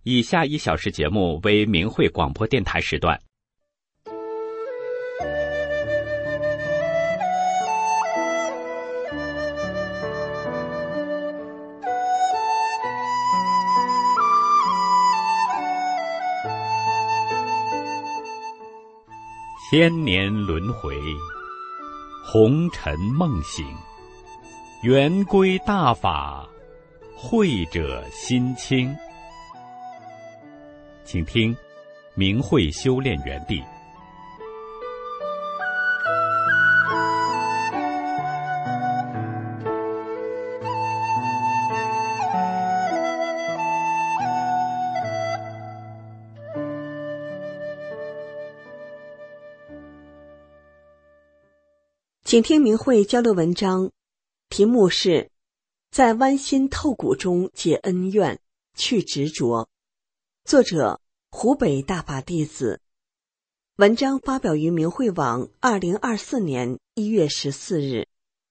以下1小时节目为明慧广播电台时段。千年轮回，红尘梦醒，圆归大法，慧者心清。请听明慧修炼园地。 请听明慧交流文章，题目是在剜心透骨中解恩怨，去执着。作者湖北大法弟子。文章发表于明慧网2024年1月14日。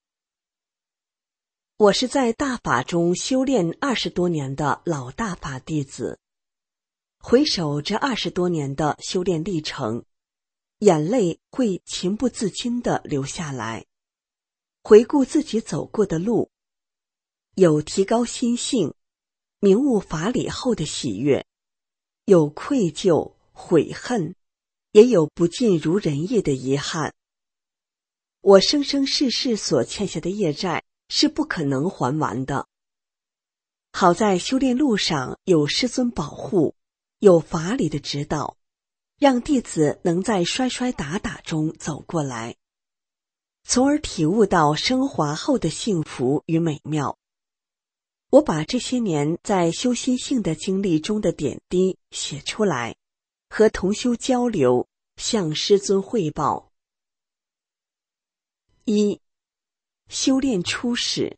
我是在大法中修炼20多年的老大法弟子，回首这20多年的修炼历程，眼泪会情不自禁地流下来。回顾自己走过的路，有提高心性、明悟法理后的喜悦，有愧疚、悔恨，也有不尽如人意的遗憾。我生生世世所欠下的业债是不可能还完的。好在修炼路上有师尊保护，有法理的指导，让弟子能在摔摔打打中走过来，从而体悟到升华后的幸福与美妙。我把这些年在修心性的经历中的点滴写出来，和同修交流，向师尊汇报。1. 修炼初始。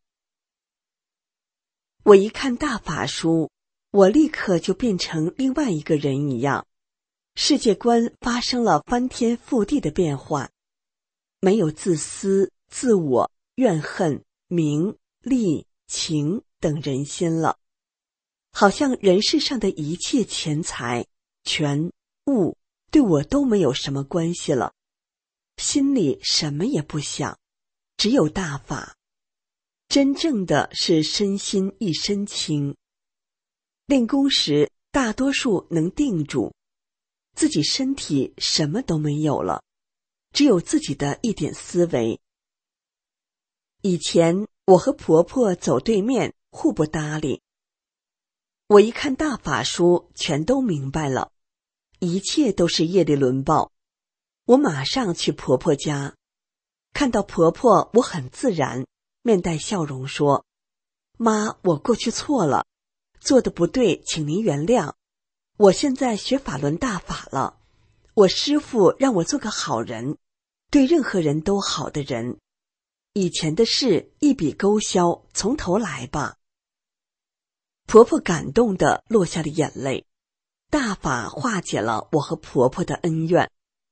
我一看大法书，我立刻就变成另外一个人一样，世界观发生了翻天覆地的变化，没有自私、自我、怨恨、名、利、情等人心了，好像人世上的一切钱财、权、物对我都没有什么关系了，心里什么也不想，只有大法。真正的是身心一身轻。练功时大多数能定住，自己身体什么都没有了，只有自己的一点思维。以前我和婆婆走对面，互不搭理。我一看大法书，全都明白了，一切都是业力轮报。我马上去婆婆家，看到婆婆，我很自然，面带笑容说：“妈，我过去错了，做的不对，请您原谅。我现在学法轮大法了，我师父让我做个好人，对任何人都好的人。以前的事一笔勾销，从头来吧。”婆婆感动地落下了眼泪，大法化解了我和婆婆的恩怨。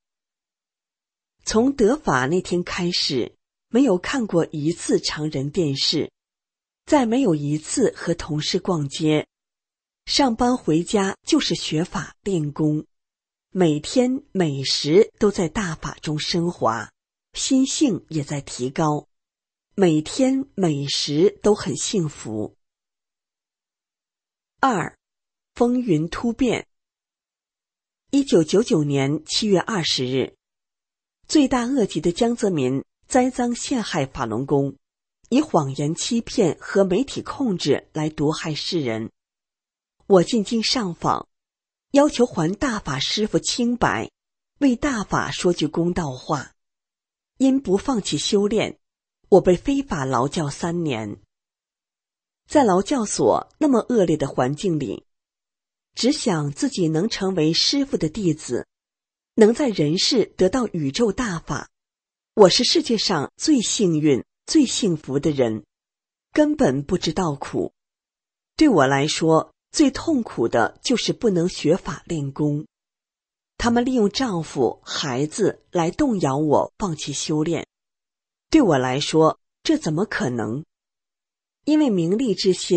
从得法那天开始，没有看过一次常人电视，再没有一次和同事逛街，上班回家就是学法练功，每天每时都在大法中升华，心性也在提高，每天每时都很幸福。2. 风云突变。1999年7月20日，罪大恶极的江泽民栽赃陷害法轮功，以谎言欺骗和媒体控制来毒害世人。我进京上访，要求还大法师父清白，为大法说句公道话。因不放弃修炼，我被非法劳教3年。在劳教所那么恶劣的环境里，只想自己能成为师父的弟子，能在人世得到宇宙大法，我是世界上最幸运、最幸福的人，根本不知道苦。对我来说，最痛苦的就是不能学法练功。他们利用丈夫、孩子来动摇我放弃修炼。对我来说，这怎么可能？因为名利之心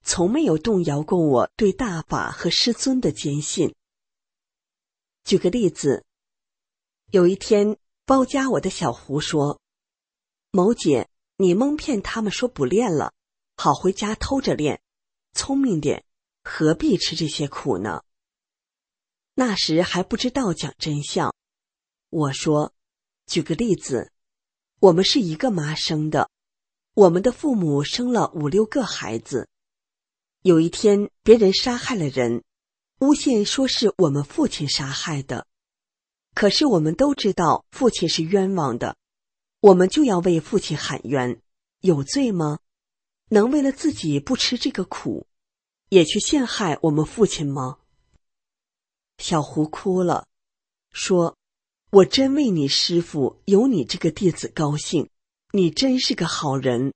从没有动摇过我对大法和师尊的坚信。举个例子，有一天包家我的小胡说，某姐，你蒙骗他们说不练了，好回家偷着练，聪明点，何必吃这些苦呢？那时还不知道讲真相。我说，举个例子，我们是一个妈生的，我们的父母生了5、6个孩子。有一天别人杀害了人，诬陷说是我们父亲杀害的，可是我们都知道父亲是冤枉的，我们就要为父亲喊冤，有罪吗？能为了自己不吃这个苦，也去陷害我们父亲吗？小胡哭了，说，我真为你师父有你这个弟子高兴，你真是个好人。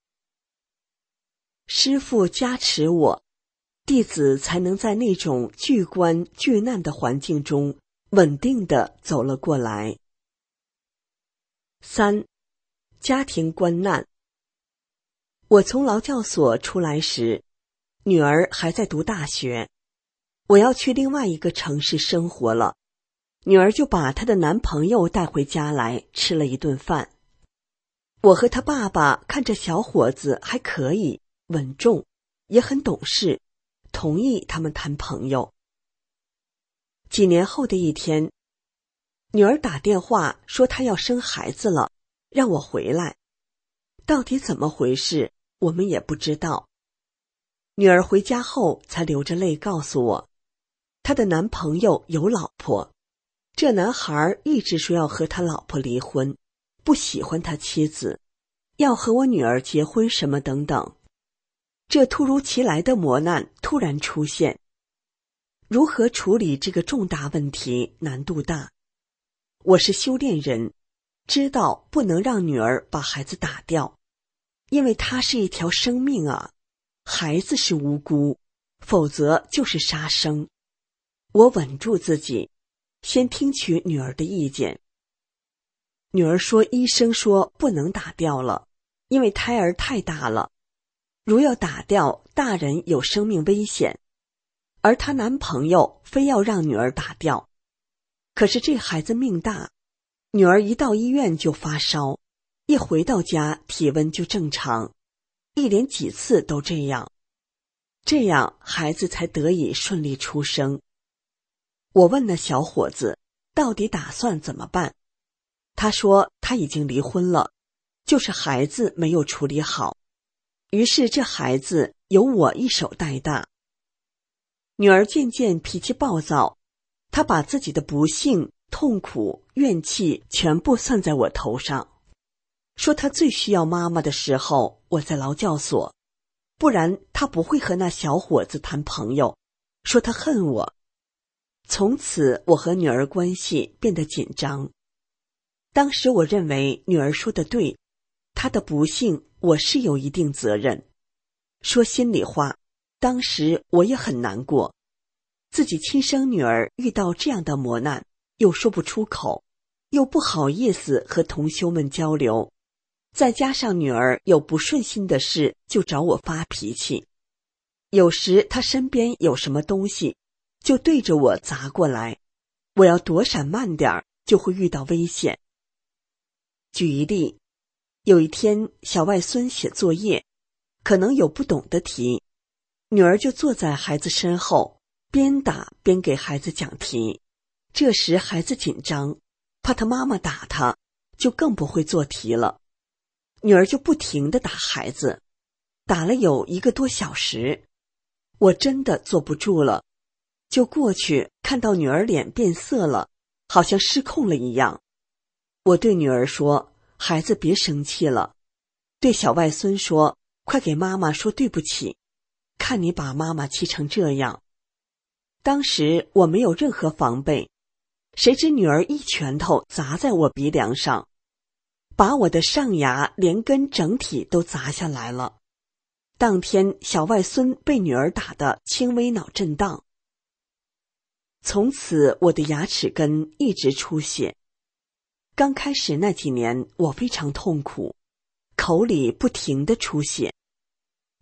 师父加持我，弟子才能在那种巨关巨难的环境中稳定地走了过来。3. 家庭关难。我从劳教所出来时，女儿还在读大学，我要去另外一个城市生活了，女儿就把她的男朋友带回家来吃了一顿饭。我和她爸爸看着小伙子还可以，稳重，也很懂事，同意他们谈朋友。几年后的一天，女儿打电话说她要生孩子了，让我回来。到底怎么回事，我们也不知道。女儿回家后才流着泪告诉我，她的男朋友有老婆，这男孩一直说要和他老婆离婚，不喜欢他妻子，要和我女儿结婚什么等等。这突如其来的磨难突然出现，如何处理这个重大问题难度大。我是修炼人，知道不能让女儿把孩子打掉，因为她是一条生命啊，孩子是无辜，否则就是杀生。我稳住自己，先听取女儿的意见。女儿说医生说不能打掉了，因为胎儿太大了，如要打掉，大人有生命危险，而她男朋友非要让女儿打掉。可是这孩子命大，女儿一到医院就发烧，一回到家体温就正常，一连几次都这样，这样孩子才得以顺利出生。我问那小伙子到底打算怎么办，他说他已经离婚了，就是孩子没有处理好，于是这孩子由我一手带大。女儿渐渐脾气暴躁，她把自己的不幸、痛苦、怨气全部算在我头上，说她最需要妈妈的时候我在劳教所，不然她不会和那小伙子谈朋友，说她恨我。从此我和女儿关系变得紧张。当时我认为女儿说的对，她的不幸我是有一定责任。说心里话，当时我也很难过，自己亲生女儿遇到这样的磨难，又说不出口，又不好意思和同修们交流，再加上女儿有不顺心的事就找我发脾气，有时她身边有什么东西就对着我砸过来，我要躲闪慢点就会遇到危险。举一例，有一天小外孙写作业，可能有不懂的题，女儿就坐在孩子身后，边打边给孩子讲题。这时孩子紧张，怕他妈妈打他，就更不会做题了。女儿就不停地打孩子，打了有1个多小时。我真的坐不住了，就过去，看到女儿脸变色了，好像失控了一样。我对女儿说，孩子别生气了。对小外孙说，快给妈妈说对不起，看你把妈妈气成这样。当时我没有任何防备，谁知女儿一拳头砸在我鼻梁上，把我的上牙连根整体都砸下来了。当天小外孙被女儿打得轻微脑震荡。从此我的牙齿根一直出血。刚开始那几年我非常痛苦，口里不停地出血。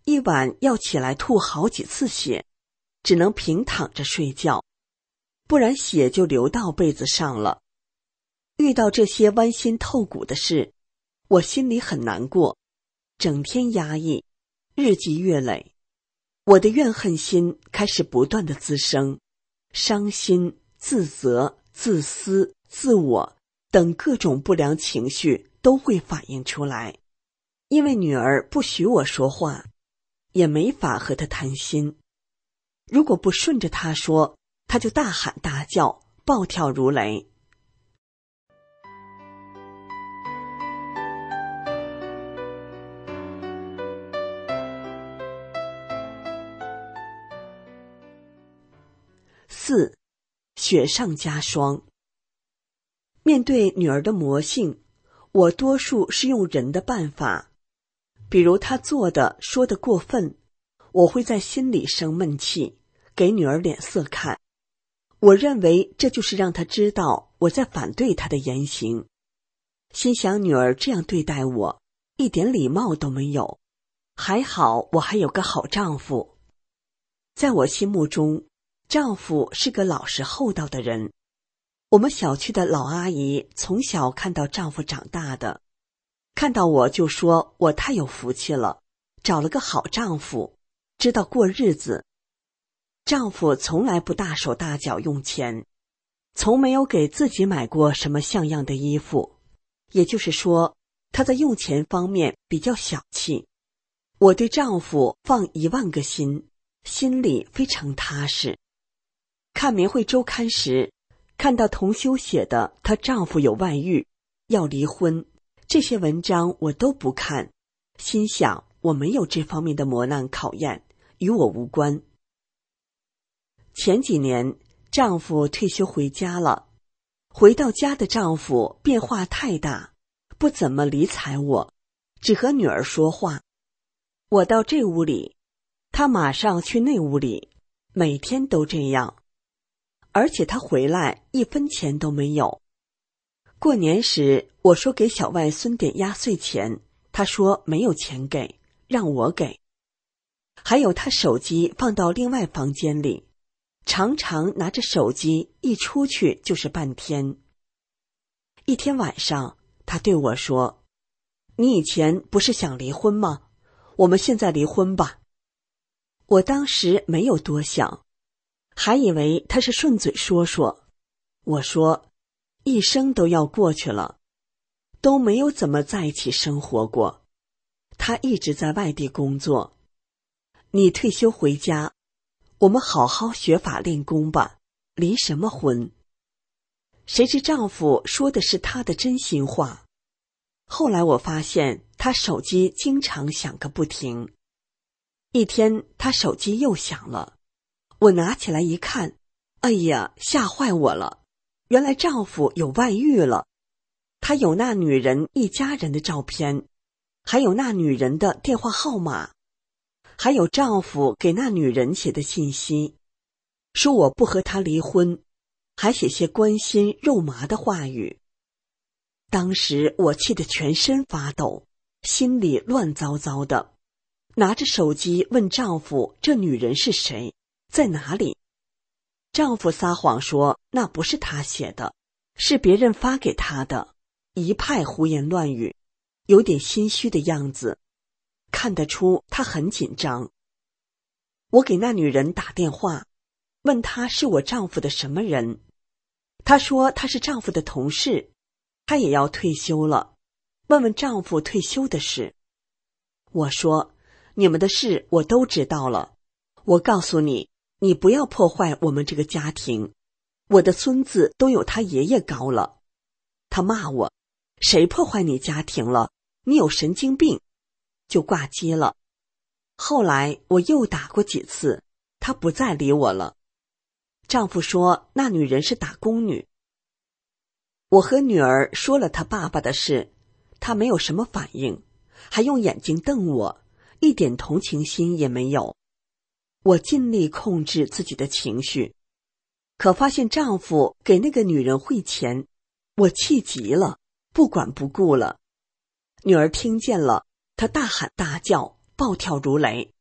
一晚要起来吐好几次血，只能平躺着睡觉，不然血就流到被子上了。遇到这些剜心透骨的事，我心里很难过，整天压抑，日积月累，我的怨恨心开始不断的滋生，伤心、自责、自私、自我等各种不良情绪都会反映出来。因为女儿不许我说话，也没法和她谈心。如果不顺着她说，她就大喊大叫，暴跳如雷。4. 雪上加霜。面对女儿的魔性，我多数是用人的办法，比如她做的说的过分，我会在心里生闷气，给女儿脸色看。我认为这就是让她知道我在反对她的言行。心想女儿这样对待我，一点礼貌都没有，还好我还有个好丈夫。在我心目中，丈夫是个老实厚道的人。我们小区的老阿姨从小看到丈夫长大的，看到我就说我太有福气了，找了个好丈夫，知道过日子。丈夫从来不大手大脚用钱，从没有给自己买过什么像样的衣服，也就是说，他在用钱方面比较小气。我对丈夫放10000个心，心里非常踏实。看棉汇周刊时，看到同修写的她丈夫有外遇，要离婚，这些文章我都不看，心想我没有这方面的磨难考验，与我无关。前几年丈夫退休回家了，回到家的丈夫变化太大，不怎么理睬我，只和女儿说话。我到这屋里，他马上去那屋里，每天都这样。而且他回来1分钱都没有。过年时我说给小外孙点压岁钱，他说没有钱给，让我给。还有他手机放到另外房间里，常常拿着手机一出去就是半天。一天晚上他对我说，你以前不是想离婚吗？我们现在离婚吧。我当时没有多想，还以为他是顺嘴说说。我说，一生都要过去了，都没有怎么在一起生活过。他一直在外地工作，你退休回家，我们好好学法练功吧，离什么婚？谁知丈夫说的是他的真心话。后来我发现他手机经常响个不停。一天他手机又响了，我拿起来一看，哎呀，吓坏我了，原来丈夫有外遇了。他有那女人一家人的照片，还有那女人的电话号码，还有丈夫给那女人写的信息，说我不和他离婚，还写些关心肉麻的话语。当时我气得全身发抖，心里乱糟糟的，拿着手机问丈夫这女人是谁，在哪里。丈夫撒谎说那不是他写的，是别人发给他的，一派胡言乱语，有点心虚的样子，看得出他很紧张。我给那女人打电话，问她是我丈夫的什么人。她说她是丈夫的同事，她也要退休了，问问丈夫退休的事。我说，你们的事我都知道了，我告诉你，你不要破坏我们这个家庭，我的孙子都有他爷爷高了。他骂我，谁破坏你家庭了？你有神经病，就挂机了。后来我又打过几次，他不再理我了。丈夫说那女人是打工女。我和女儿说了他爸爸的事，他没有什么反应，还用眼睛瞪我，一点同情心也没有。我尽力控制自己的情绪，可发现丈夫给那个女人汇钱，我气急了，不管不顾了。女儿听见了，她大喊大叫，暴跳如雷，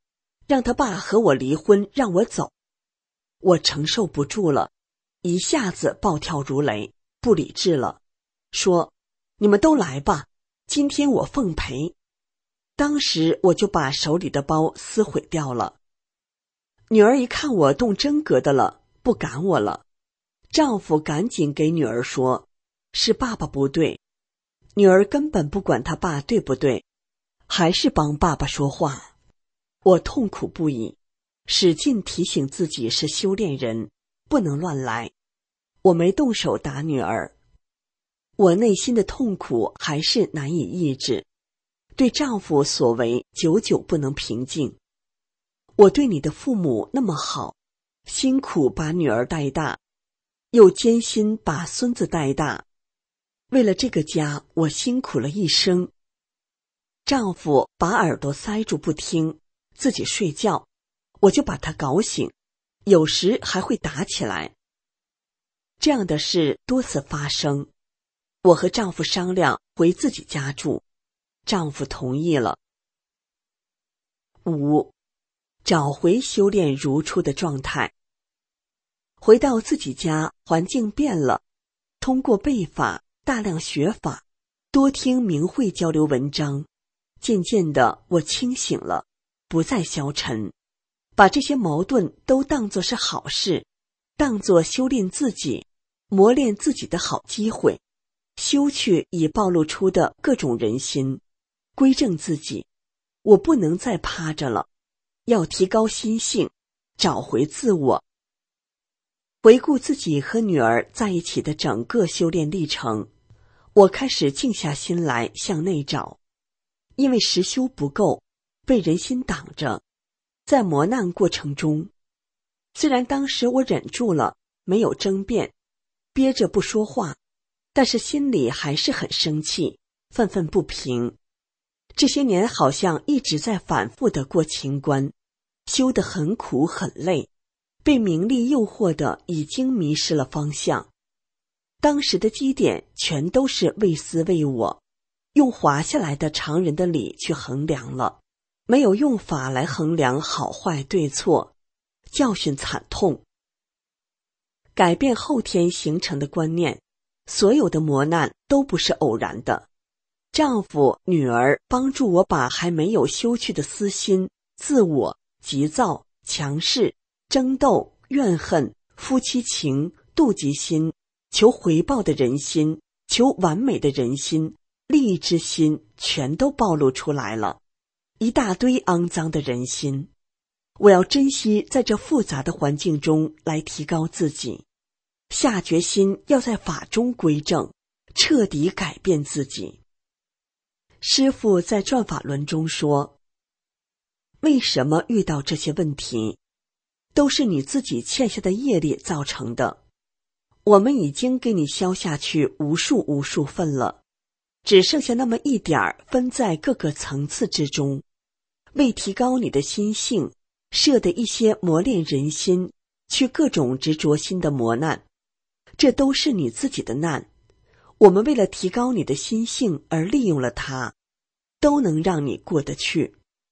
让他爸和我离婚，让我走。我承受不住了，一下子暴跳如雷，不理智了，说：你们都来吧，今天我奉陪。当时我就把手里的包撕毁掉了。女儿一看我动真格的了，不赶我了。丈夫赶紧给女儿说：是爸爸不对。女儿根本不管他爸对不对，还是帮爸爸说话。我痛苦不已，使劲提醒自己是修炼人，不能乱来。我没动手打女儿，我内心的痛苦还是难以抑制，对丈夫所为久久不能平静。我对你的父母那么好，辛苦把女儿带大，又艰辛把孙子带大，为了这个家，我辛苦了一生。丈夫把耳朵塞住不听，自己睡觉，我就把他搞醒，有时还会打起来。这样的事多次发生。我和丈夫商量回自己家住，丈夫同意了。5. 找回修炼如初的状态。回到自己家，环境变了，通过背法，大量学法，多听明慧交流文章，渐渐的我清醒了，不再消沉，把这些矛盾都当作是好事，当作修炼自己、磨练自己的好机会，修去已暴露出的各种人心，归正自己。我不能再趴着了，要提高心性，找回自我。回顾自己和女儿在一起的整个修炼历程，我开始静下心来向内找。因为实修不够，被人心挡着，在磨难过程中，虽然当时我忍住了，没有争辩，憋着不说话，但是心里还是很生气，愤愤不平。这些年好像一直在反复的过情关，修得很苦很累，被名利诱惑的已经迷失了方向。当时的基点全都是为私为我，用划下来的常人的理去衡量了，没有用法来衡量好坏对错，教训惨痛。改变后天形成的观念，所有的磨难都不是偶然的。丈夫、女儿帮助我把还没有修去的私心、自我、急躁、强势、争斗、怨恨、夫妻情、妒忌心、求回报的人心、求完美的人心、利益之心，全都暴露出来了，一大堆肮脏的人心。我要珍惜在这复杂的环境中来提高自己，下决心要在法中归正，彻底改变自己。师父在转法轮中说，为什么遇到这些问题，都是你自己欠下的业力造成的。我们已经给你消下去无数份了，只剩下那么一点儿分在各个层次之中，为提高你的心性，设的一些磨练人心、去各种执着心的磨难，这都是你自己的难。我们为了提高你的心性而利用了它，都能让你过得去。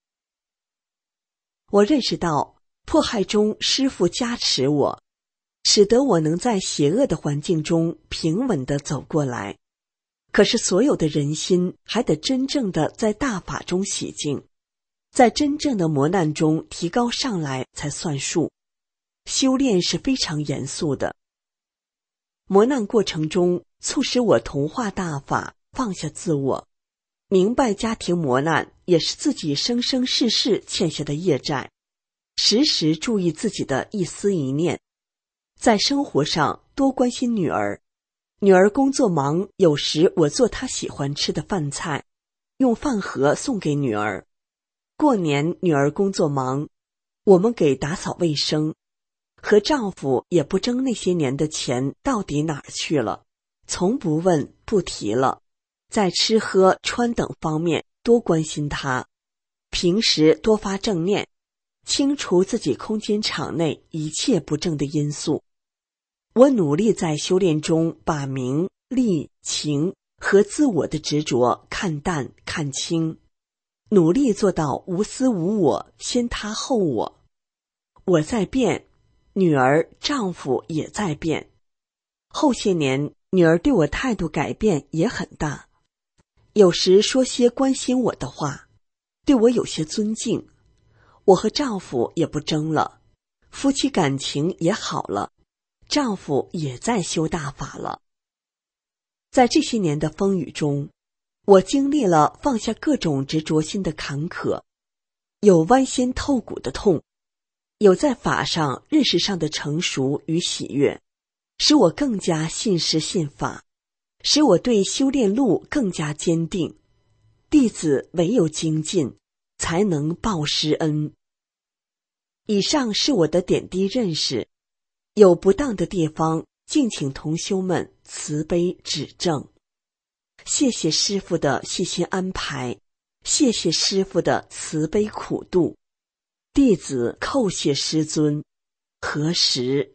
我认识到迫害中师父加持我，使得我能在邪恶的环境中平稳地走过来。可是所有的人心还得真正的在大法中洗净，在真正的磨难中提高上来才算数。修炼是非常严肃的。磨难过程中促使我同化大法，放下自我，明白家庭磨难也是自己生生世世欠下的业债，时时注意自己的一思一念。在生活上多关心女儿，女儿工作忙，有时我做她喜欢吃的饭菜，用饭盒送给女儿。过年女儿工作忙，我们给打扫卫生，和丈夫也不争那些年的钱到底哪儿去了，从不问不提了。在吃喝穿等方面多关心她，平时多发正念，清除自己空间场内一切不正的因素。我努力在修炼中把名利情和自我的执着看淡看清， 努力做到无私无我，先他后我。我在变，女儿、丈夫也在变。后些年，女儿对我态度改变也很大，有时说些关心我的话，对我有些尊敬。我和丈夫也不争了，夫妻感情也好了，丈夫也在修大法了。在这些年的风雨中，我经历了放下各种执着心的坎坷，有剜心透骨的痛，有在法上认识上的成熟与喜悦，使我更加信师信法，使我对修炼路更加坚定。弟子唯有精进，才能报师恩。以上是我的点滴认识，有不当的地方，敬请同修们慈悲指正。谢谢师父的细心安排，谢谢师父的慈悲苦度。弟子叩谢师尊。何时？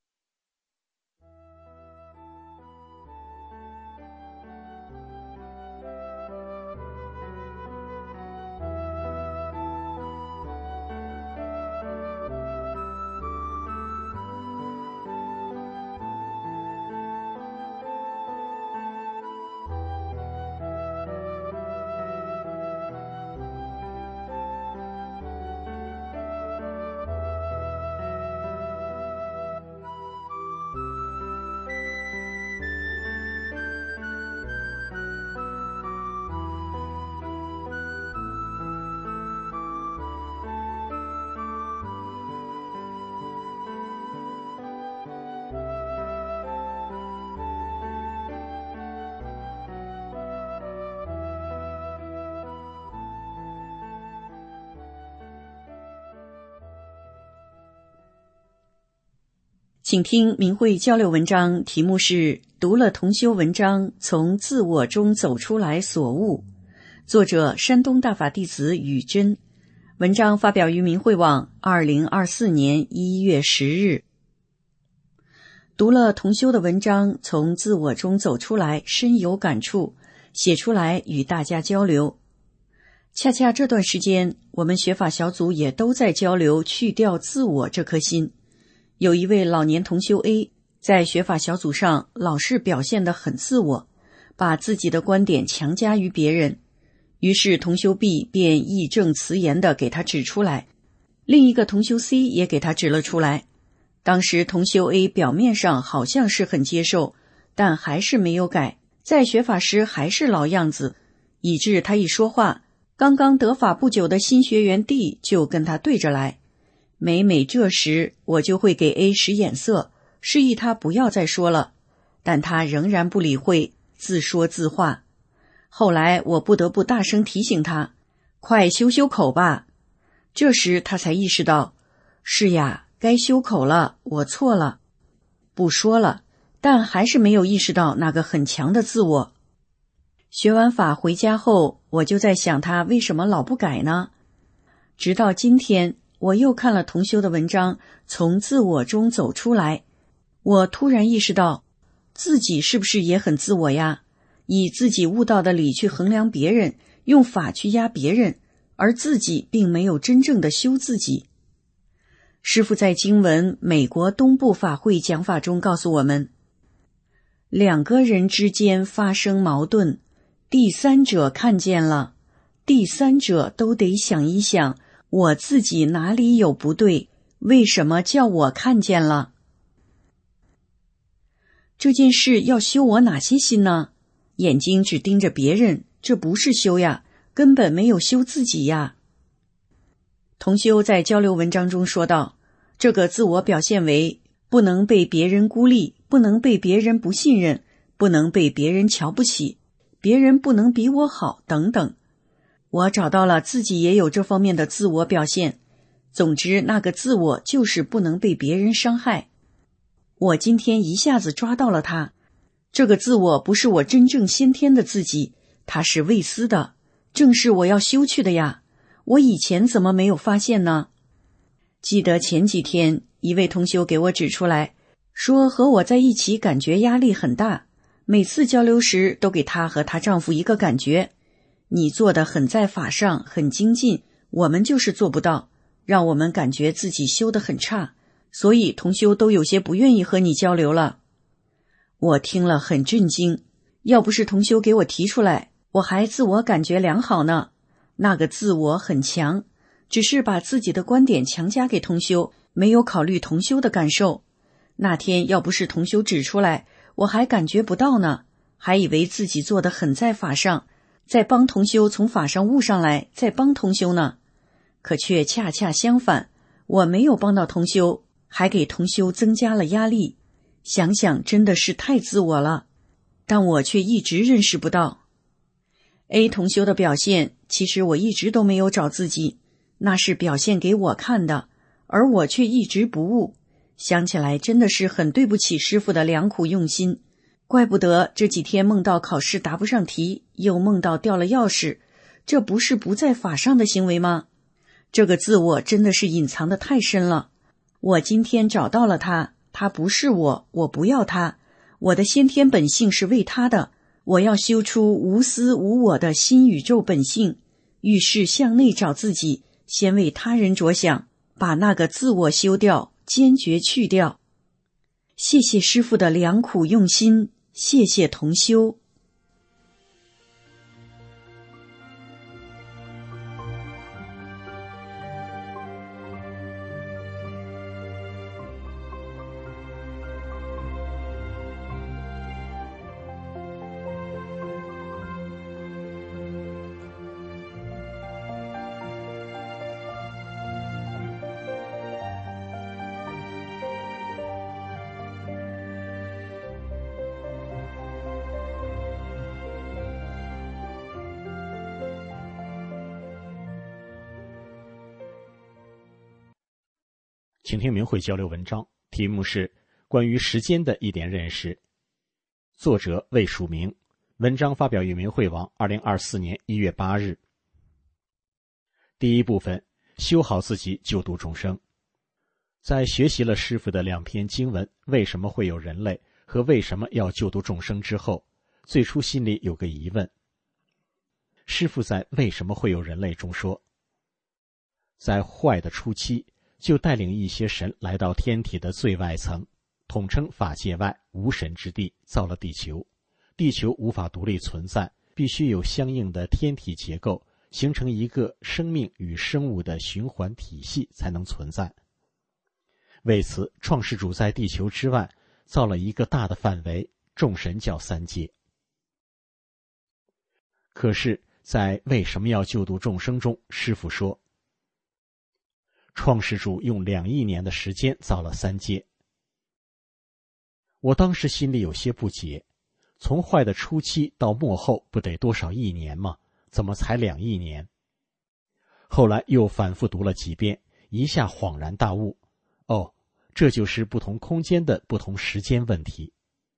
请听明慧交流文章，题目是读了同修文章，从自我中走出来所悟，作者山东大法弟子宇真。文章发表于明慧网2024年1月10日。读了同修的文章，从自我中走出来，深有感触，写出来与大家交流。恰恰这段时间，我们学法小组也都在交流去掉自我这颗心。有一位老年同修 A 在学法小组上老是表现得很自我，把自己的观点强加于别人，于是同修 B 便义正辞严地给他指出来，另一个同修 C 也给他指了出来。当时同修 A 表面上好像是很接受，但还是没有改，在学法时还是老样子，以致他一说话，刚刚得法不久的新学员 D 就跟他对着来。每这时，我就会给 A 使眼色，示意他不要再说了，但他仍然不理会，自说自话。后来我不得不大声提醒他，快修修口吧。这时他才意识到，是呀，该修口了，我错了。不说了，但还是没有意识到那个很强的自我。学完法回家后，我就在想他为什么老不改呢？直到今天，我又看了同修的文章，从自我中走出来，我突然意识到，自己是不是也很自我呀？以自己悟道的理去衡量别人，用法去压别人，而自己并没有真正的修自己。师父在经文美国东部法会讲法中告诉我们，两个人之间发生矛盾，第三者看见了，第三者都得想一想，我自己哪里有不对？为什么叫我看见了？这件事要修我哪些心呢？眼睛只盯着别人，这不是修呀，根本没有修自己呀。同修在交流文章中说道，这个自我表现为不能被别人孤立，不能被别人不信任，不能被别人瞧不起，别人不能比我好等等。我找到了自己也有这方面的自我表现，总之那个自我就是不能被别人伤害。我今天一下子抓到了它，这个自我不是我真正先天的自己，它是未思的，正是我要修去的呀，我以前怎么没有发现呢？记得前几天一位同修给我指出来，说和我在一起感觉压力很大，每次交流时都给她和她丈夫一个感觉， 你做的很在法上，很精进，我们就是做不到，让我们感觉自己修得很差，所以同修都有些不愿意和你交流了。我听了很震惊，要不是同修给我提出来，我还自我感觉良好呢。那个自我很强，只是把自己的观点强加给同修，没有考虑同修的感受。那天要不是同修指出来，我还感觉不到呢，还以为自己做得很在法上，在帮同修从法上悟上来，在帮同修呢。可却恰恰相反，我没有帮到同修，还给同修增加了压力。想想真的是太自我了，但我却一直认识不到。A 同修的表现，其实我一直都没有找自己，那是表现给我看的，而我却一直不悟。想起来真的是很对不起师父的良苦用心，怪不得这几天梦到考试答不上题，又梦到掉了钥匙，这不是不在法上的行为吗？这个自我真的是隐藏得太深了。我今天找到了他，他不是我，我不要他，我的先天本性是为他的，我要修出无私无我的新宇宙本性，遇事向内找自己，先为他人着想，把那个自我修掉，坚决去掉。谢谢师父的良苦用心，谢谢同修。 请听明慧交流文章，题目是关于时间的一点认识，作者魏署名，文章发表于明慧网2024年1月8日。第一部分，修好自己，救度众生。在学习了师父的2篇经文，为什么会有人类和为什么要救度众生之后，最初心里有个疑问。师父在为什么会有人类中说，在坏的初期，就带领一些神来到天体的最外层，统称法界外无神之地，造了地球。地球无法独立存在，必须有相应的天体结构，形成一个生命与生物的循环体系才能存在。为此，创世主在地球之外造了一个大的范围，众神叫3界。可是在为什么要救度众生中，师父说，创世主用2亿年的时间造了3界。我当时心里有些不解，从坏的初期到末后不得多少亿年吗？怎么才2亿年？后来又反复读了几遍，一下恍然大悟，哦，这就是不同空间的不同时间问题。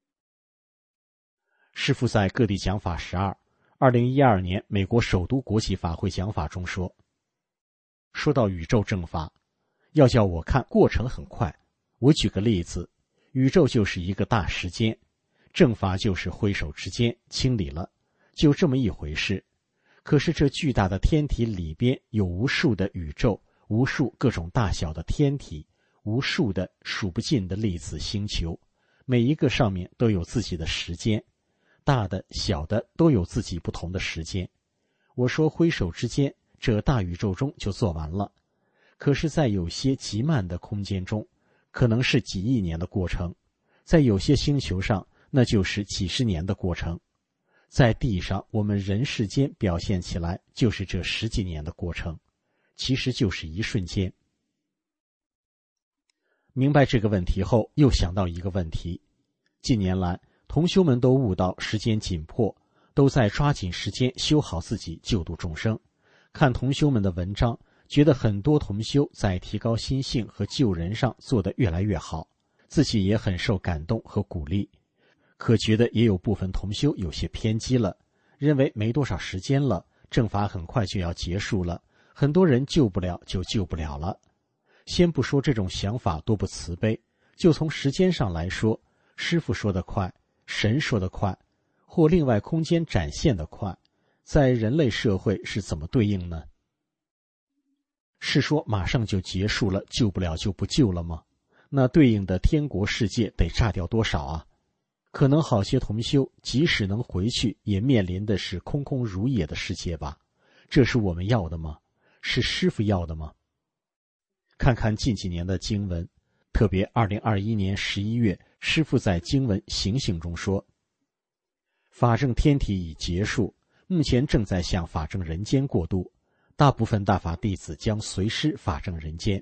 师父在各地讲法122012年美国首都国际法会讲法中说到宇宙正法，要叫我看过程很快。我举个例子，宇宙就是一个大时间，正法就是挥手之间清理了，就这么一回事。可是这巨大的天体里边有无数的宇宙，无数各种大小的天体，无数的数不尽的粒子星球，每一个上面都有自己的时间，大的小的都有自己不同的时间。我说挥手之间，这大宇宙中就做完了。可是在有些极慢的空间中，可能是几亿年的过程，在有些星球上，那就是几十年的过程。在地上，我们人世间表现起来就是这10几年的过程，其实就是一瞬间。明白这个问题后，又想到一个问题，近年来同修们都悟到时间紧迫，都在抓紧时间修好自己，救度众生。看同修们的文章，觉得很多同修在提高心性和救人上做得越来越好，自己也很受感动和鼓励。可觉得也有部分同修有些偏激了，认为没多少时间了，正法很快就要结束了，很多人救不了就救不了了。先不说这种想法多不慈悲，就从时间上来说，师父说得快，神说得快，或另外空间展现得快， 在人类社会是怎么对应呢？是说马上就结束了，救不了就不救了吗？那对应的天国世界得炸掉多少啊？可能好些同修即使能回去，也面临的是空空如也的世界吧？这是我们要的吗？是师父要的吗？看看近几年的经文，特别2021年11月，师父在经文醒醒中说，法正天体已结束，目前正在向法正人间过渡，大部分大法弟子将随师法正人间。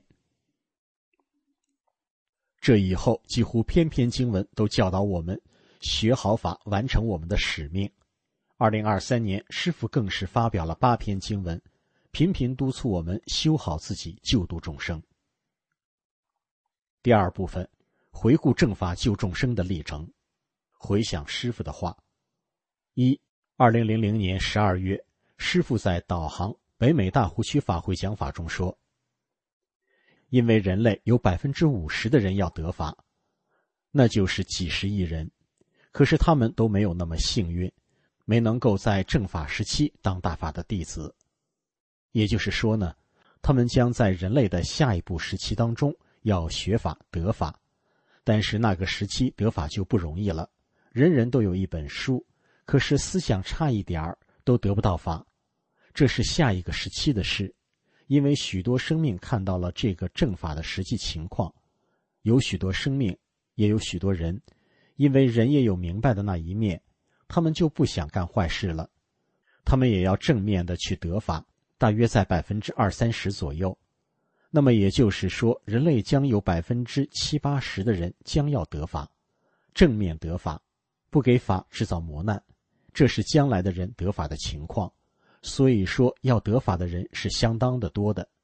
这以后几乎篇篇经文都教导我们学好法，完成我们的使命。2023年，师父更是发表了8篇经文，频频督促我们修好自己，救度众生。第二部分，回顾正法救众生的历程，回想师父的话。2000年12月，师父在导航北美大湖区法会讲法中说，因为人类有 50% 的人要得法，那就是几十亿人，可是他们都没有那么幸运，没能够在正法时期当大法的弟子。也就是说呢，他们将在人类的下一步时期当中要学法得法，但是那个时期得法就不容易了，人人都有一本书，可是思想差一点儿都得不到法。这是下一个时期的事，因为许多生命看到了这个正法的实际情况，有许多生命，也有许多人，因为人也有明白的那一面，他们就不想干坏事了，他们也要正面的去得法，大约在 20-30% 左右。那么也就是说，人类将有 70-80% 的人将要得法，正面得法，不给法制造磨难，这是将来的人得法的情况。所以说要得法的人是相当的多的。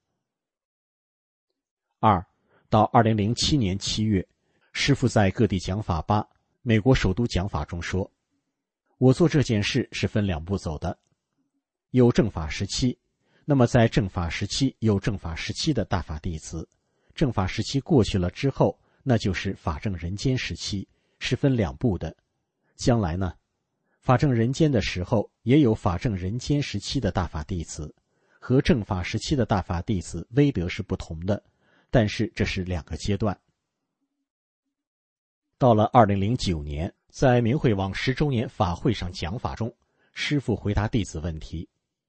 到2007年7月，师父在各地讲法吧，美国首都讲法中说，我做这件事是分2步走的，有正法时期，那么在正法时期有正法时期的大法弟子，正法时期过去了之后，那就是法正人间时期，是分2步的。将来呢，法正人间的时候也有法正人间时期的大法弟子，和正法时期的大法弟子威德是不同的，但是这是2个阶段。到了2009年，在明慧网10周年法会上讲法中，师父回答弟子问题。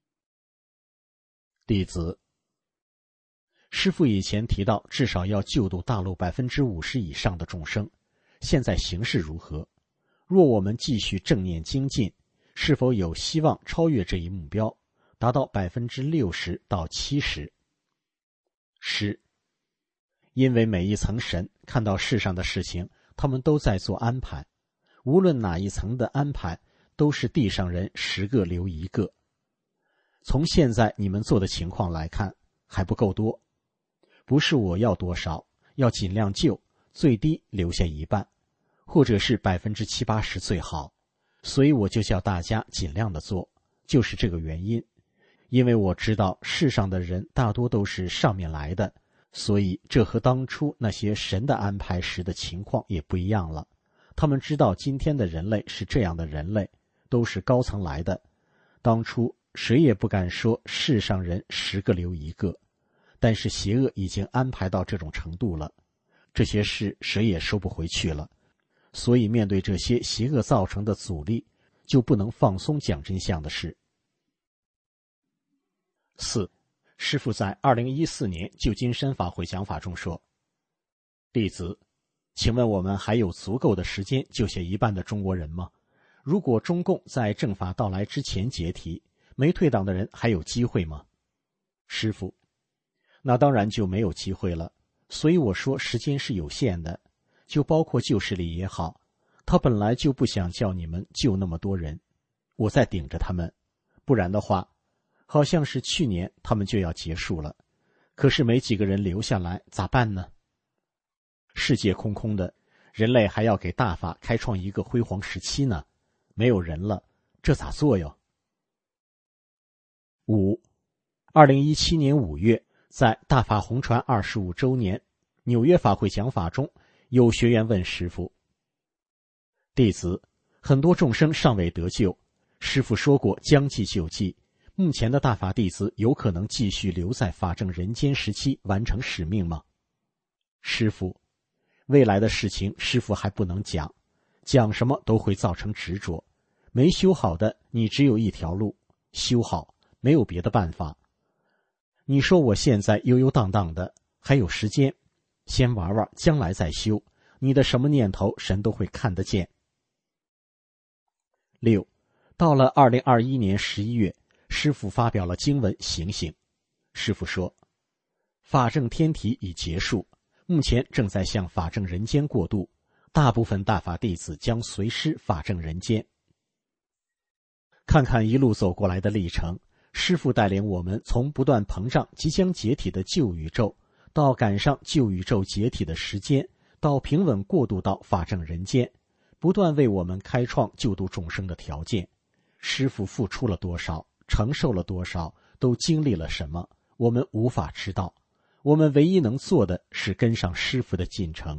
弟子，师父以前提到至少要救度大陆 50% 以上的众生，现在形势如何？若我们继续正念精进，是否有希望超越这一目标，达到 60%到70%？是，因为每一层神看到世上的事情，他们都在做安排，无论哪一层的安排，都是地上人10个留1个。从现在你们做的情况来看，还不够多，不是我要多少，要尽量救，最低留下1半，或者是 70-80% 最好，所以我就叫大家尽量的做，就是这个原因。因为我知道世上的人大多都是上面来的，所以这和当初那些神的安排时的情况也不一样了。他们知道今天的人类是这样的人类，都是高层来的，当初谁也不敢说世上人10个留1个，但是邪恶已经安排到这种程度了，这些事谁也收不回去了，所以面对这些邪恶造成的阻力，就不能放松讲真相的事。4. 师父在2014年旧金山法会讲法中说，弟子，请问我们还有足够的时间救下1半的中国人吗？如果中共在正法到来之前解体，没退党的人还有机会吗？师父，那当然就没有机会了，所以我说时间是有限的，就包括旧势力也好，他本来就不想叫你们救那么多人，我在顶着他们，不然的话，好像是去年他们就要结束了，可是没几个人留下来，咋办呢？世界空空的，人类还要给大法开创一个辉煌时期呢，没有人了，这咋做哟？5. 2017年5月，在大法红传25周年纽约法会讲法中，有学员问师父，弟子，很多众生尚未得救， 师父说过将计就计，目前的大法弟子有可能继续留在法正人间时期完成使命吗？师父，未来的事情师父还不能讲，讲什么都会造成执着，没修好的你只有一条路，修好，没有别的办法。你说我现在悠悠荡荡的，还有时间，先玩玩，将来再修，你的什么念头神都会看得见。6. 到了2021年11月，师父发表了经文《醒醒》。师父说，法正天体已结束，目前正在向法正人间过渡，大部分大法弟子将随师法正人间。看看一路走过来的历程，师父带领我们从不断膨胀即将解体的旧宇宙，到赶上旧宇宙解体的时间，到平稳过渡到法正人间，不断为我们开创救度众生的条件。师父付出了多少，承受了多少，都经历了什么，我们无法知道。我们唯一能做的是跟上师父的进程。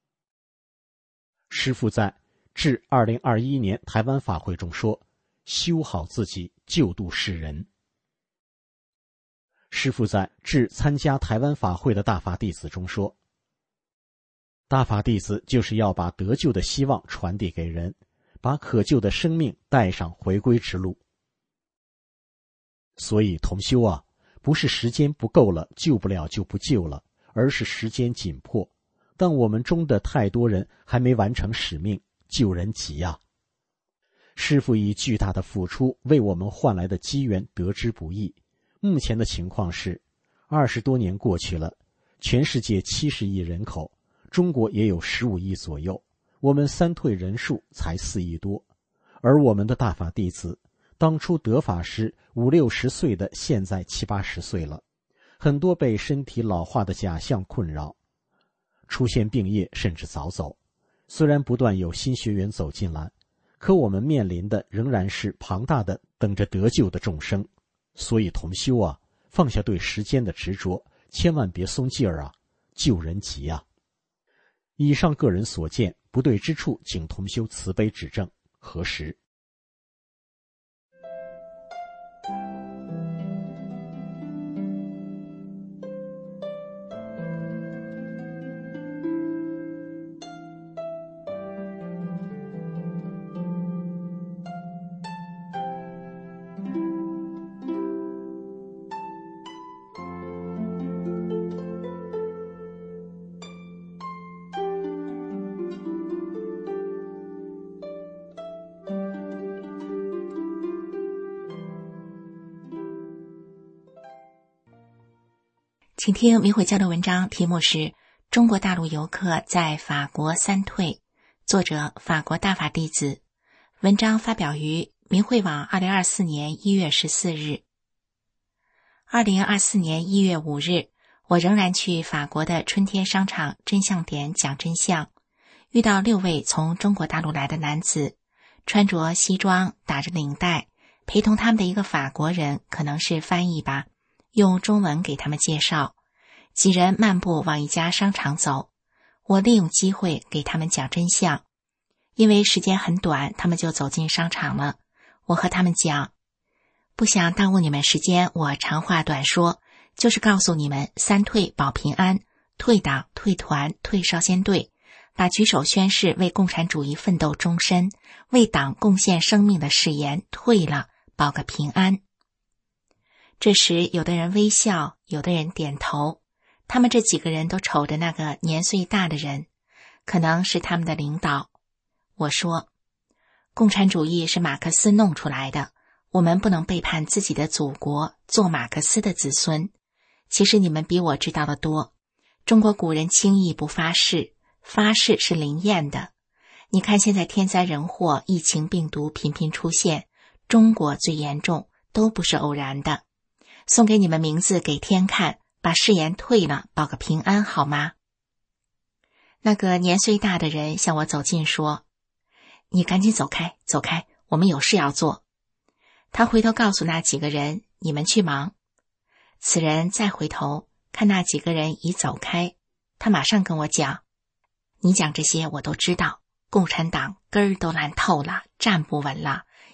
师父在致2021年台湾法会中说，修好自己，救度世人。师父在致参加台湾法会的大法弟子中说，大法弟子就是要把得救的希望传递给人，把可救的生命带上回归之路。所以同修啊，不是时间不够了，救不了就不救了，而是时间紧迫。但我们中的太多人还没完成使命，救人急啊！师父以巨大的付出为我们换来的机缘得之不易。目前的情况是，20多年过去了，全世界70亿人口，中国也有15亿左右，我们三退人数才4亿多，而我们的大法弟子，当初得法时50、60岁的，现在70、80岁了，很多被身体老化的假象困扰，出现病业甚至早走。虽然不断有新学员走进来，可我们面临的仍然是庞大的等着得救的众生。所以同修啊，放下对时间的执着，千万别松劲儿啊，救人急啊！以上个人所见，不对之处，请同修慈悲指正，核实。 请听明慧交流文章，题目是《中国大陆游客在法国三退》，作者法国大法弟子。文章发表于明慧网2024年1月14日。2024年1月5日，我仍然去法国的春天商场真相点讲真相，遇到6位从中国大陆来的男子，穿着西装，打着领带，陪同他们的一个法国人，可能是翻译吧，用中文给他们介绍。几人漫步往一家商场走，我利用机会给他们讲真相。因为时间很短，他们就走进商场了。我和他们讲，不想耽误你们时间，我长话短说，就是告诉你们三退保平安，退党、退团、退少先队，把举手宣誓为共产主义奋斗终身，为党贡献生命的誓言退了，保个平安。这时有的人微笑，有的人点头，他们这几个人都瞅着那个年岁大的人，可能是他们的领导。我说，共产主义是马克思弄出来的，我们不能背叛自己的祖国，做马克思的子孙。其实你们比我知道的多，中国古人轻易不发誓，发誓是灵验的。你看现在天灾人祸，疫情病毒频频出现，中国最严重，都不是偶然的。送给你们名字给天看，把誓言退了，保个平安好吗？那个年岁大的人向我走近说，你赶紧走开，走开，我们有事要做。他回头告诉那几个人，你们去忙。此人再回头看那几个人已走开，他马上跟我讲，你讲这些我都知道，共产党根儿都烂透了，站不稳了，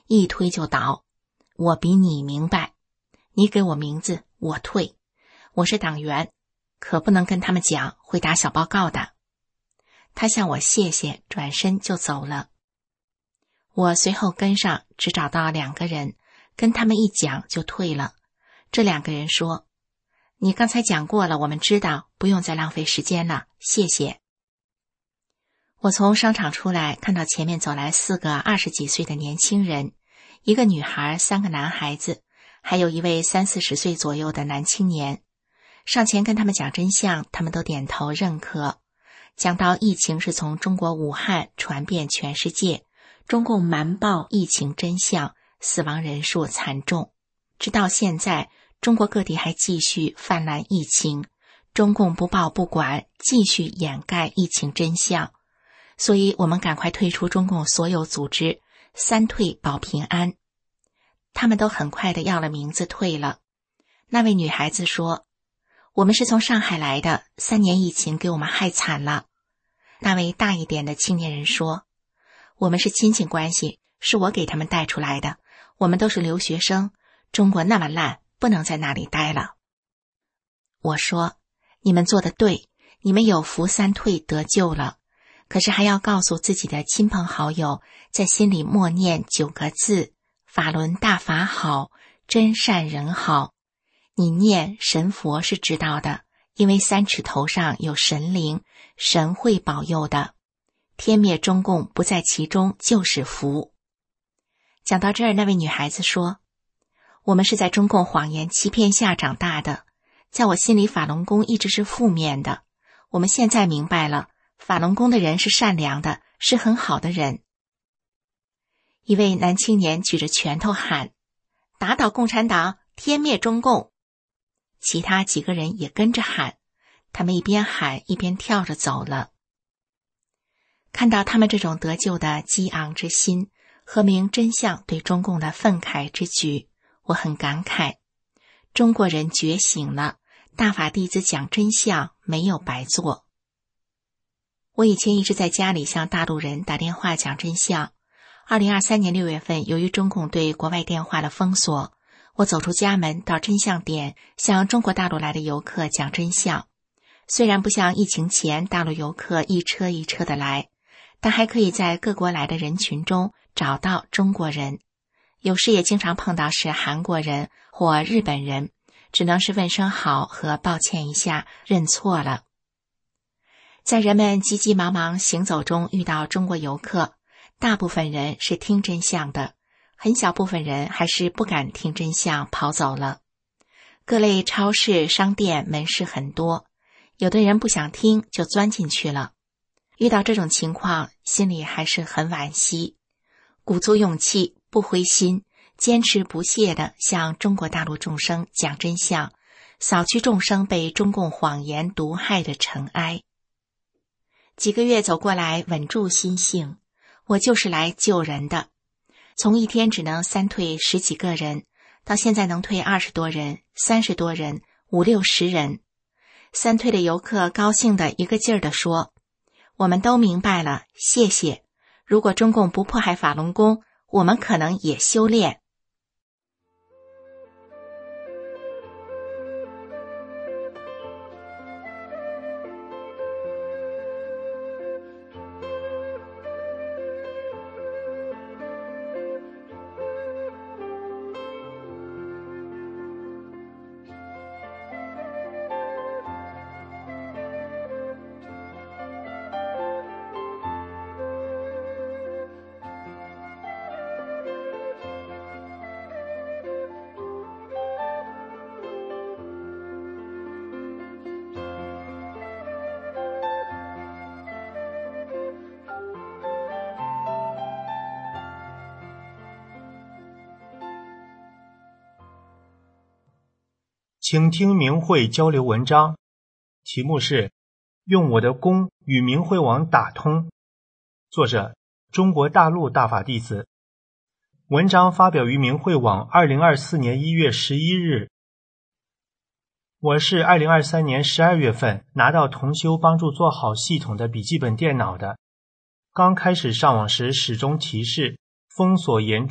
一推就倒。我比你明白，你给我名字，我退。我是党员，可不能跟他们讲会打小报告的。他向我谢谢，转身就走了。我随后跟上，只找到2个人，跟他们一讲就退了。这2个人说，你刚才讲过了，我们知道，不用再浪费时间了，谢谢。我从商场出来，看到前面走来4个20几岁的年轻人，一个女孩，3个男孩子，还有一位30、40岁左右的男青年。上前跟他们讲真相，他们都点头认可。讲到疫情是从中国武汉传遍全世界，中共瞒报疫情真相，死亡人数惨重。直到现在，中国各地还继续泛滥疫情，中共不报不管，继续掩盖疫情真相。所以我们赶快退出中共所有组织，3退保平安。他们都很快的要了名字退了。那位女孩子说，我们是从上海来的，3年疫情给我们害惨了。那位大一点的青年人说，我们是亲戚关系，是我给他们带出来的，我们都是留学生，中国那么烂，不能在那里待了。我说，你们做得对，你们有福3退得救了，可是还要告诉自己的亲朋好友，在心里默念9个字，法轮大法好，真善人好。你念神佛是知道的，因为3尺头上有神灵，神会保佑的。天灭中共不在其中就是福。讲到这儿，那位女孩子说，我们是在中共谎言欺骗下长大的，在我心里法轮功一直是负面的，我们现在明白了，法轮功的人是善良的，是很好的人。一位男青年举着拳头喊，打倒共产党，天灭中共。其他几个人也跟着喊，他们一边喊一边跳着走了。看到他们这种得救的激昂之心和明真相对中共的愤慨之举，我很感慨，中国人觉醒了，大法弟子讲真相没有白做。我以前一直在家里向大陆人打电话讲真相。2023年6月份，由于中共对国外电话的封锁，我走出家门到真相点，向中国大陆来的游客讲真相。虽然不像疫情前大陆游客一车一车的来，但还可以在各国来的人群中找到中国人。有时也经常碰到是韩国人或日本人，只能是问声好和抱歉一下，认错了。在人们急急忙忙行走中遇到中国游客，大部分人是听真相的，很小部分人还是不敢听真相跑走了。各类超市、商店门市很多，有的人不想听就钻进去了。遇到这种情况，心里还是很惋惜，鼓足勇气，不灰心，坚持不懈地向中国大陆众生讲真相，扫去众生被中共谎言毒害的尘埃。几个月走过来，稳住心性，我就是来救人的。从一天只能3退10几个人，到现在能退20多人、30多人、50、60人。3退的游客高兴的一个劲儿地说，我们都明白了，谢谢。如果中共不迫害法轮功，我们可能也修炼。 请听明慧交流文章，题目是用我的功与明慧网打通，作者中国大陆大法弟子。文章发表于明慧网2024年1月11日。我是2023年12月份拿到同修帮助做好系统的笔记本电脑的，刚开始上网时始终提示封锁严重，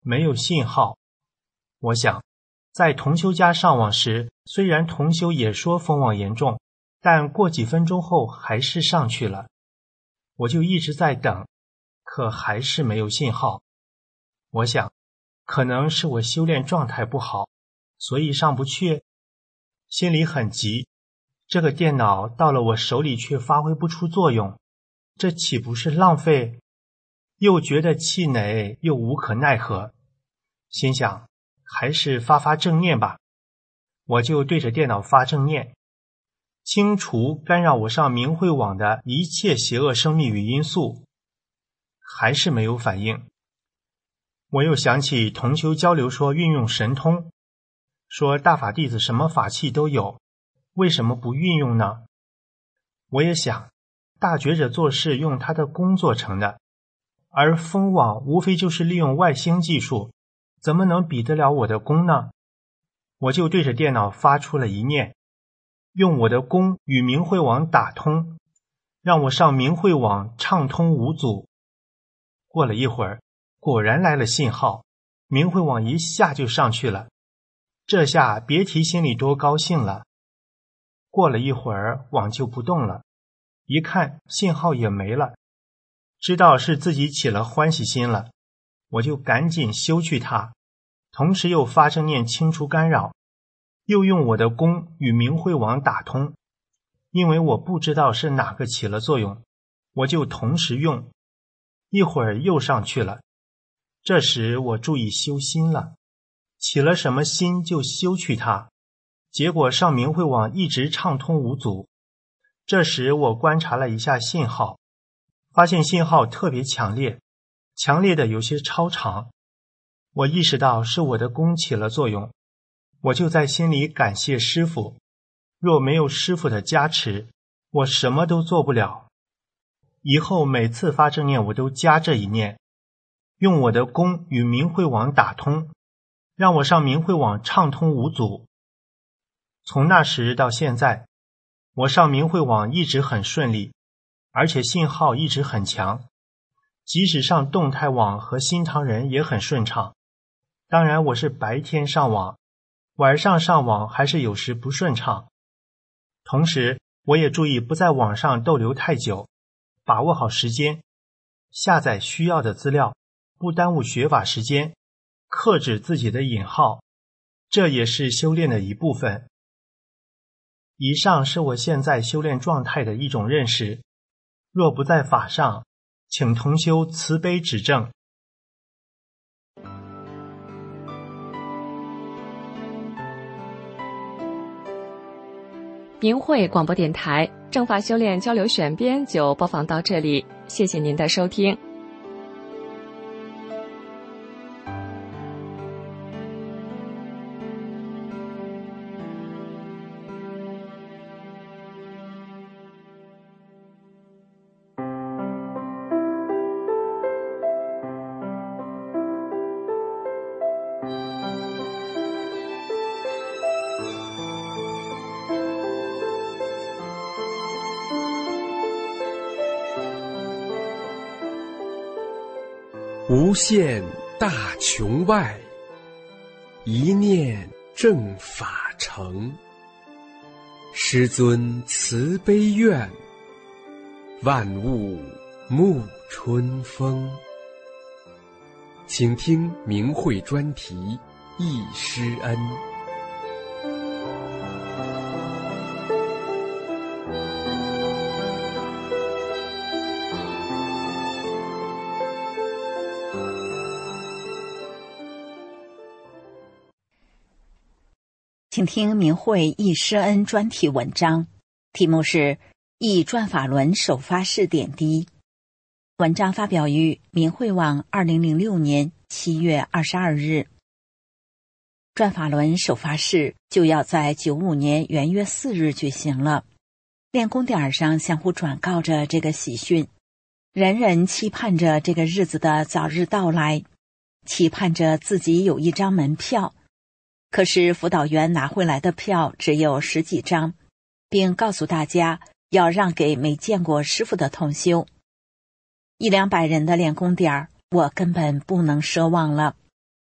没有信号。我想，在同修家上网时，虽然同修也说风网严重，但过几分钟后还是上去了。我就一直在等，可还是没有信号。我想，可能是我修炼状态不好，所以上不去。心里很急，这个电脑到了我手里却发挥不出作用，这岂不是浪费？又觉得气馁，又无可奈何，心想还是发正念吧。我就对着电脑发正念，清除干扰我上明慧网的一切邪恶生命与因素，还是没有反应。我又想起同修交流说运用神通，说大法弟子什么法器都有，为什么不运用呢？我也想，大觉者做事用他的功做成的，而风网无非就是利用外星技术，怎么能比得了我的功呢？我就对着电脑发出了一念，用我的功与明慧网打通，让我上明慧网畅通无阻。过了一会儿，果然来了信号，明慧网一下就上去了。这下别提心里多高兴了。过了一会儿，网就不动了，一看信号也没了，知道是自己起了欢喜心了，我就赶紧修去它，同时又发正念清除干扰，又用我的功与明慧网打通。因为我不知道是哪个起了作用，我就同时用，一会儿又上去了。这时我注意修心了，起了什么心就修去它，结果上明慧网一直畅通无阻。这时我观察了一下信号，发现信号特别强烈，强烈的有些超常。我意识到是我的功起了作用，我就在心里感谢师父，若没有师父的加持，我什么都做不了。以后每次发正念我都加这一念，用我的功与明慧网打通，让我上明慧网畅通无阻。从那时到现在，我上明慧网一直很顺利，而且信号一直很强，即使上动态网和新唐人也很顺畅。当然我是白天上网，晚上上网还是有时不顺畅。同时我也注意不在网上逗留太久，把握好时间，下载需要的资料，不耽误学法时间，克制自己的引号，这也是修炼的一部分。以上是我现在修炼状态的一种认识，若不在法上，请同修慈悲指正。 明慧广播电台正法修炼交流选编就播放到这里，谢谢您的收听。 无限大穹外，一念正法成。师尊慈悲愿，万物沐春风。请听明慧专题忆师恩。 请听明慧忆师恩专题文章，题目是《忆转法轮首发式点滴》。文章发表于明慧网2006年7月22日。转法轮首发式就要在95年元月4日举行了，练功点上相互转告着这个喜讯，人人期盼着这个日子的早日到来，期盼着自己有一张门票。可是辅导员拿回来的票只有10几张，并告诉大家要让给没见过师父的同修。100-200人的练功点，我根本不能奢望了。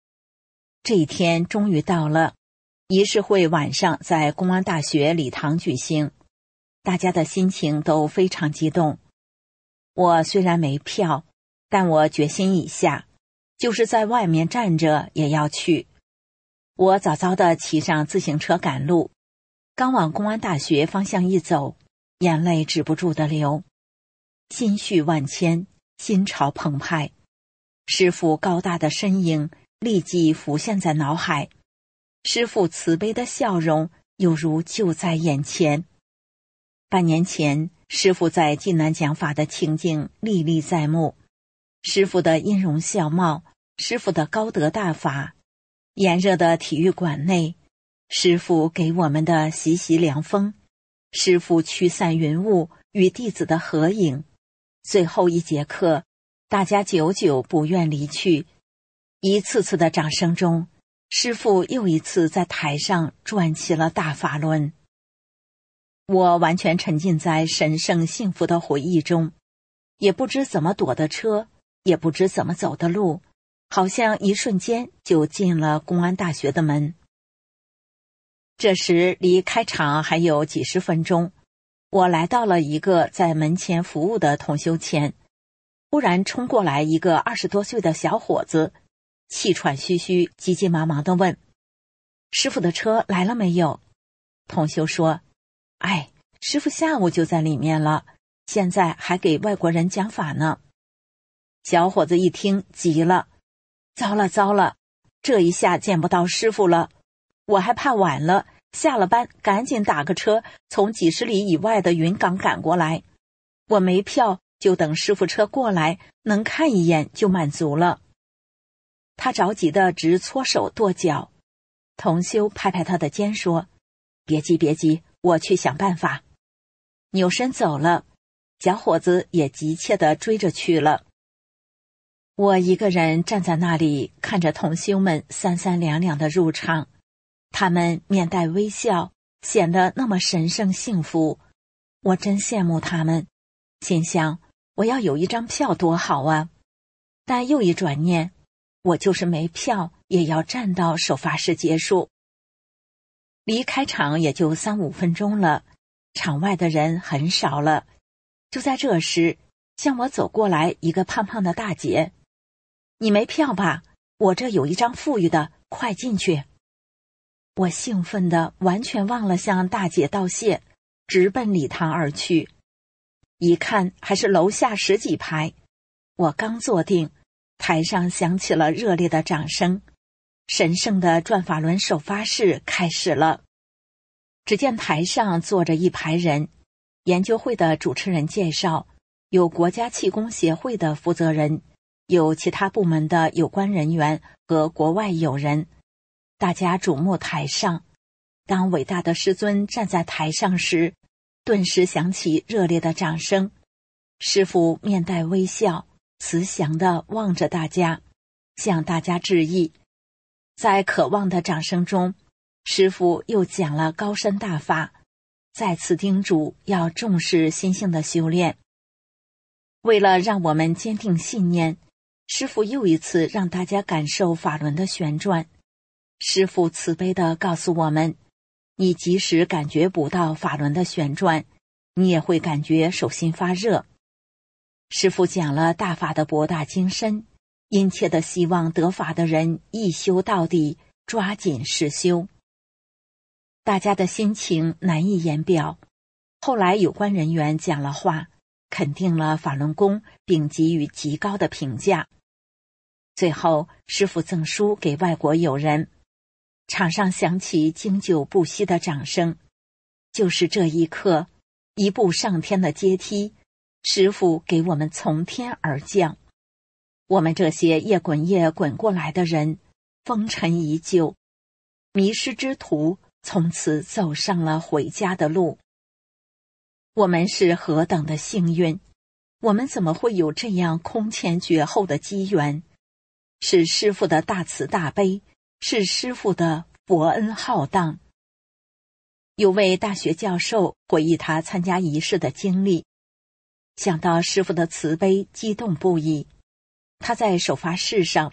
这一天终于到了，仪式会晚上在公安大学礼堂举行，大家的心情都非常激动。我虽然没票，但我决心已下，就是在外面站着也要去。我早早地骑上自行车赶路，刚往公安大学方向一走，眼泪止不住地流，心绪万千，心潮澎湃。师父高大的身影立即浮现在脑海，师父慈悲的笑容犹如就在眼前。半年前，师父在济南讲法的情景历历在目，师父的音容笑貌，师父的高德大法，炎热的体育馆内，师父给我们的习习凉风，师父驱散云雾与弟子的合影。最后一节课，大家久久不愿离去，一次次的掌声中，师父又一次在台上转起了大法轮。我完全沉浸在神圣幸福的回忆中，也不知怎么躲的车，也不知怎么走的路，好像一瞬间就进了公安大学的门。这时离开场还有几十分钟，我来到了一个在门前服务的同修前，忽然冲过来一个20多岁的小伙子，气喘吁吁，急急忙忙地问：师父的车来了没有？同修说：哎，师父下午就在里面了，现在还给外国人讲法呢。小伙子一听急了：糟了糟了，这一下见不到师父了，我还怕晚了，下了班赶紧打个车从几十里以外的云冈赶过来，我没票，就等师父车过来能看一眼就满足了。他着急得直搓手跺脚，同修拍拍他的肩说：别急别急，我去想办法。扭身走了，小伙子也急切地追着去了。我一个人站在那里，看着同修们三三两两的入场，他们面带微笑，显得那么神圣幸福，我真羡慕他们，心想我要有一张票多好啊！但又一转念，我就是没票也要站到首发式结束。离开场也就3、5分钟了，场外的人很少了。就在这时，向我走过来一个胖胖的大姐：你没票吧？我这有一张富裕的，快进去。我兴奋地完全忘了向大姐道谢，直奔礼堂而去。一看还是楼下10几排，我刚坐定，台上响起了热烈的掌声，神圣的转法轮首发式开始了。只见台上坐着一排人，研究会的主持人介绍，有国家气功协会的负责人，有其他部门的有关人员和国外友人，大家瞩目台上。当伟大的师尊站在台上时，顿时响起热烈的掌声。师父面带微笑，慈祥地望着大家，向大家致意。在渴望的掌声中，师父又讲了高深大法，再次叮嘱要重视心性的修炼。为了让我们坚定信念，师父又一次让大家感受法轮的旋转。师父慈悲地告诉我们，你即使感觉不到法轮的旋转，你也会感觉手心发热。师父讲了大法的博大精深，殷切地希望得法的人一修到底，抓紧实修。大家的心情难以言表。后来有关人员讲了话，肯定了法轮功，并给予极高的评价。最后师父赠书给外国友人，场上响起经久不息的掌声。就是这一刻，一步上天的阶梯，师父给我们从天而降。我们这些夜滚夜滚过来的人，风尘已久，迷失之途从此走上了回家的路。我们是何等的幸运，我们怎么会有这样空前绝后的机缘？是师父的大慈大悲，是师父的佛恩浩荡。有位大学教授回忆他参加仪式的经历，想到师父的慈悲，激动不已。他在首发式上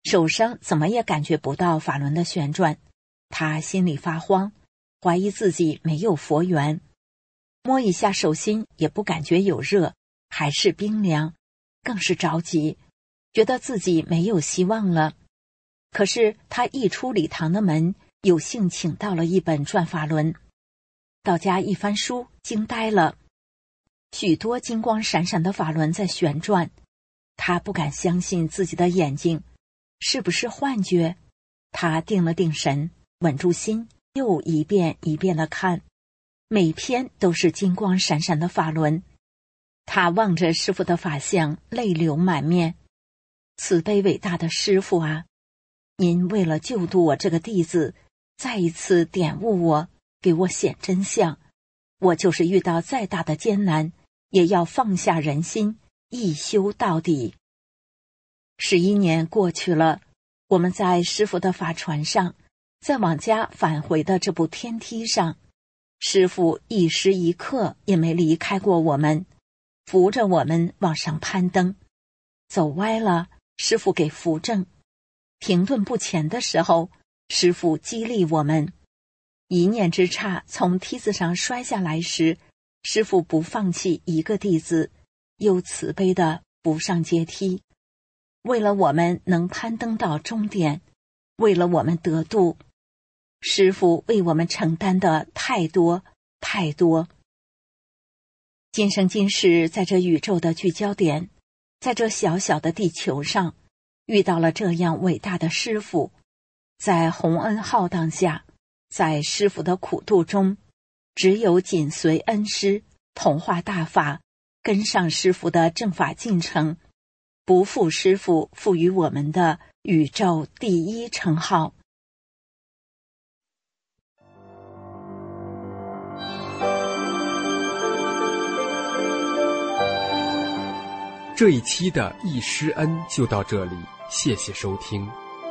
手上怎么也感觉不到法轮的旋转，他心里发慌，怀疑自己没有佛缘。摸一下手心也不感觉有热，还是冰凉，更是着急，觉得自己没有希望了。可是他一出礼堂的门，有幸请到了一本转法轮，到家一翻书，惊呆了，许多金光闪闪的法轮在旋转，他不敢相信自己的眼睛，是不是幻觉？他定了定神，稳住心，又一遍一遍地看，每篇都是金光闪闪的法轮。他望着师父的法相，泪流满面。慈悲伟大的师父啊，您为了救度我这个弟子，再一次点悟我，给我显真相。我就是遇到再大的艰难，也要放下人心，一修到底。11年过去了，我们在师父的法船上，在往家返回的这部天梯上，师父一时一刻也没离开过我们，扶着我们往上攀登。走歪了，师父给扶正；停顿不前的时候，师父激励我们。一念之差，从梯子上摔下来时，师父不放弃一个弟子，又慈悲地扶上阶梯。为了我们能攀登到终点，为了我们得度，师父为我们承担的太多太多。今生今世，在这宇宙的聚焦点，在这小小的地球上，遇到了这样伟大的师父，在洪恩浩荡下，在师父的苦度中，只有紧随恩师，同化大法，跟上师父的正法进程，不负师父赋予我们的宇宙第一称号。 这一期的易师恩就到这里，谢谢收听。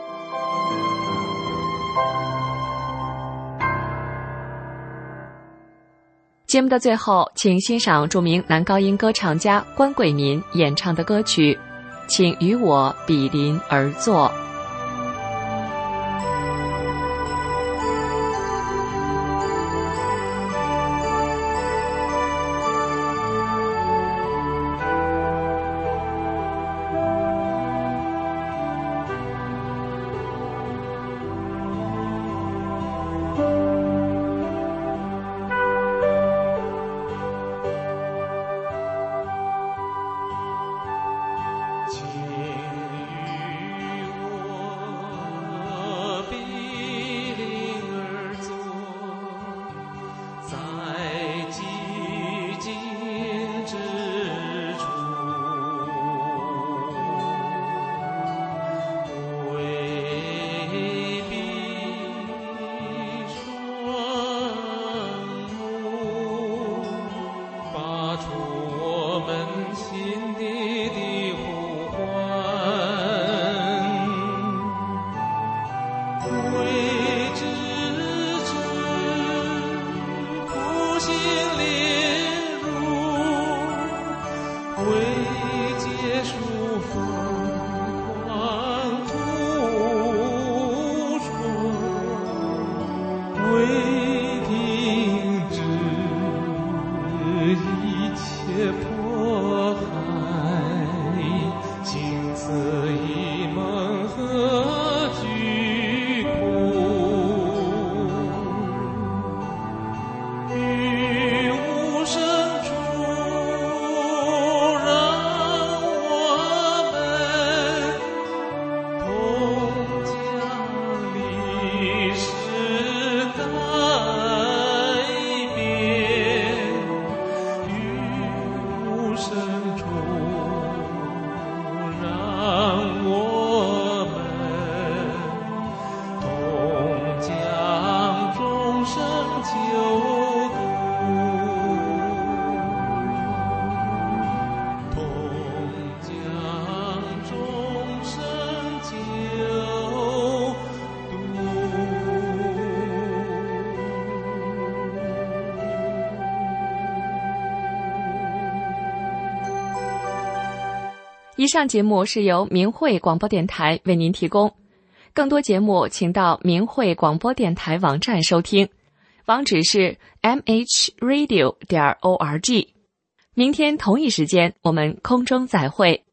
节目的最后，请欣赏著名男高音歌唱家关贵民演唱的歌曲《请与我比邻而坐》。 请与以上节目是由明慧广播电台为您提供，更多节目请到明慧广播电台网站收听，网址是 mhradio.org。明天同一时间我们空中再会。